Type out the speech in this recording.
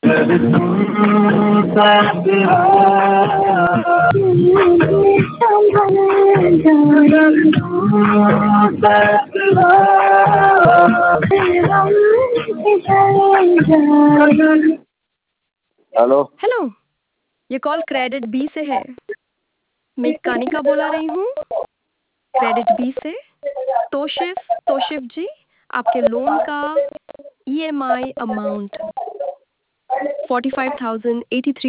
Hello. Hello, ये call CreditBee से है। मैं कानिका बोला रही हूँ, क्रेडिट बी से। तोशिफ जी, आपके लोन का EMI अमाउंट 45,083